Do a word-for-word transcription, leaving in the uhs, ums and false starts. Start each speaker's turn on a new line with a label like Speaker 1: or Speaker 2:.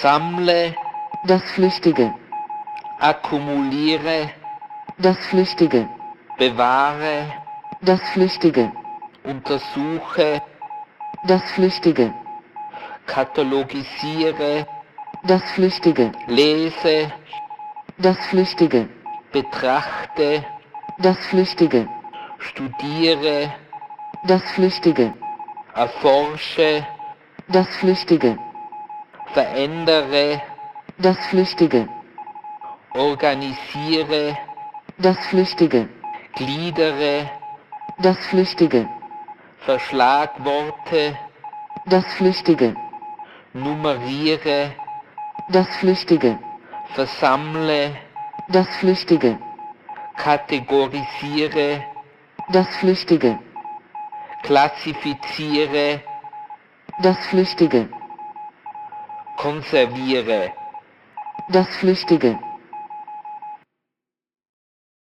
Speaker 1: sammle,
Speaker 2: das Flüchtige,
Speaker 1: akkumuliere,
Speaker 2: das Flüchtige,
Speaker 1: bewahre,
Speaker 2: das Flüchtige,
Speaker 1: untersuche,
Speaker 2: das Flüchtige,
Speaker 1: katalogisiere,
Speaker 2: das Flüchtige,
Speaker 1: lese,
Speaker 2: das Flüchtige,
Speaker 1: betrachte,
Speaker 2: das Flüchtige,
Speaker 1: studiere,
Speaker 2: das Flüchtige,
Speaker 1: erforsche,
Speaker 2: das Flüchtige,
Speaker 1: verändere,
Speaker 2: das Flüchtige,
Speaker 1: organisiere,
Speaker 2: das Flüchtige,
Speaker 1: gliedere,
Speaker 2: das Flüchtige,
Speaker 1: verschlagworte,
Speaker 2: das Flüchtige,
Speaker 1: nummeriere,
Speaker 2: das Flüchtige,
Speaker 1: versammle,
Speaker 2: das Flüchtige,
Speaker 1: kategorisiere,
Speaker 2: das Flüchtige,
Speaker 1: klassifiziere,
Speaker 2: das Flüchtige,
Speaker 1: konserviere.
Speaker 2: das Flüchtige.